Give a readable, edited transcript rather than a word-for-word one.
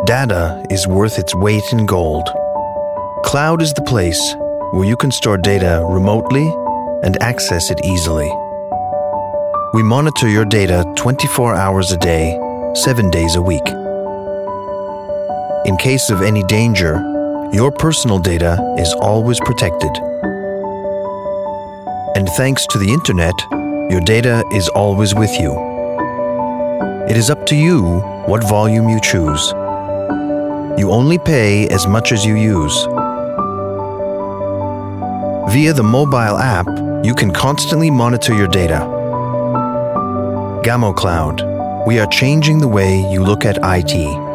Data is worth its weight in gold. Cloud is the place where you can store data remotely and access it easily. We monitor your data 24 hours a day, 7 days a week. In case of any danger, your personal data is always protected. And thanks to the internet, your data is always with you. It is up to you what volume you choose. You only pay as much as you use. Via the mobile app, you can constantly monitor your data. Gamo Cloud, we are changing the way you look at IT.